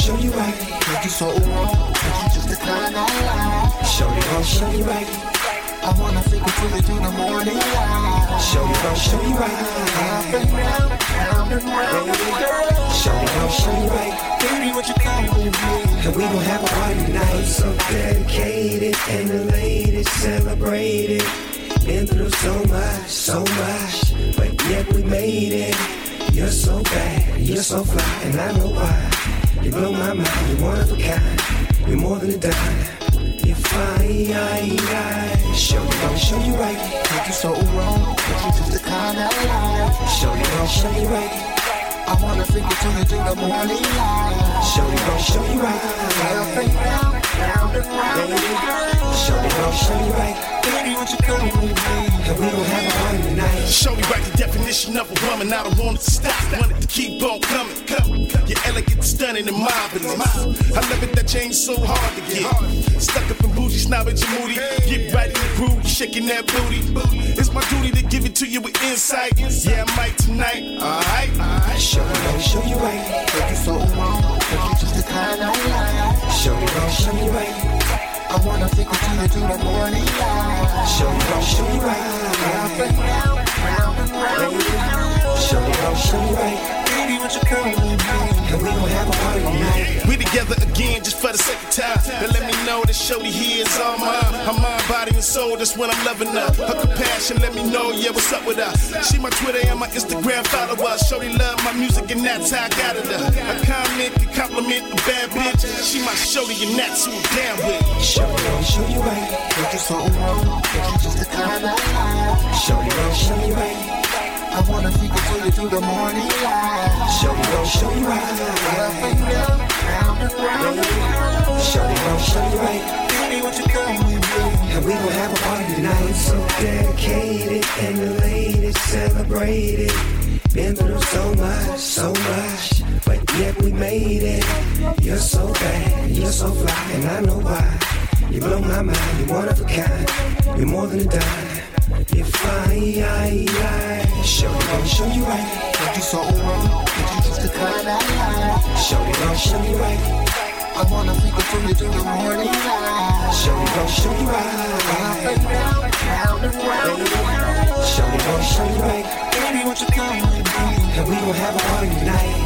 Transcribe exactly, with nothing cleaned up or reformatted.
show you right. Cause you so wrong, cause you just the kind I like. Shorty gon' show you right. I wanna freak until you do the morning light. Shorty gon' show you right. Up and round, round and round, baby girl. Shorty gon' show you right. Baby, what you call me, and we gon' have a party tonight. So dedicated and elated, celebrated. Been through so much, so much, but yet we made it. You're so bad, you're so fly, and I know why. You blow my mind, you're one of a kind. You're more than a dime. You're fine, Shorty gon' show you right. Cause you so wrong, cause you just the kind I like. Shorty gon' show you right. I wanna freak you till you do the morning light. Shorty gon' show you right. Up and round, round and round, baby girl. Shorty gon' show you right. Baby, what you coming with me? And we gon' have a party tonight. Shorty right the definition of a woman. I don't want it to stop, want it to keep on coming, coming. You're elegant, stunning, and marvelous. I love it that change so hard to get. Stuck up in bougie, snobbing your moody. Get right in the groove, shaking that booty. It's my duty to give it to you with insight. Yeah, I might tonight. Alright, alright. Shorty gon' show you right. Cause you so wrong, cause you just the kind I like. Shorty gon' show you right. I wanna freak until you do the morning light. Shorty gon' show you right. Up and round, round and round, baby girl. Shorty gon' show you right. Baby, what you coming with me? And we gon' have a party tonight. We together again just for the second time. And let me know that Shorty here is all mine. Her mind, body, and soul, that's when I'm loving her. Her compassion, let me know, yeah, what's up with her. She my Twitter and my Instagram follower. Shorty love my music and that's how I got it. A comment can compliment a bad bitch. She my Shorty and that's who I'm down with. Shorty gon' show you right. Cause you so wrong, cause you just the kind I like. Shorty gon' show you right. I wanna freak until you do the morning light. Shorty gon' show you right. Up and down, round and round, baby girl. Shorty gon' show you right. Baby, what you coming with me? And we gon' have a party tonight. so dedicated and elated, celebrated. Been through so much, so much, but yet we made it. You're so bad, you're so fly, and I know why. You blow my mind, you're one of a kind. You're more than a dime. You're fine, I, I. Shorty gon' show you right. Cause you so wrong, cause you just the kind I like. Shorty gon' show you right. I wanna freak until you do the morning light. Shorty gon' show you right. Up and down, round and round, baby girl. Shorty gon' show you right. Baby, what you coming with me? And we gon' have a party tonight.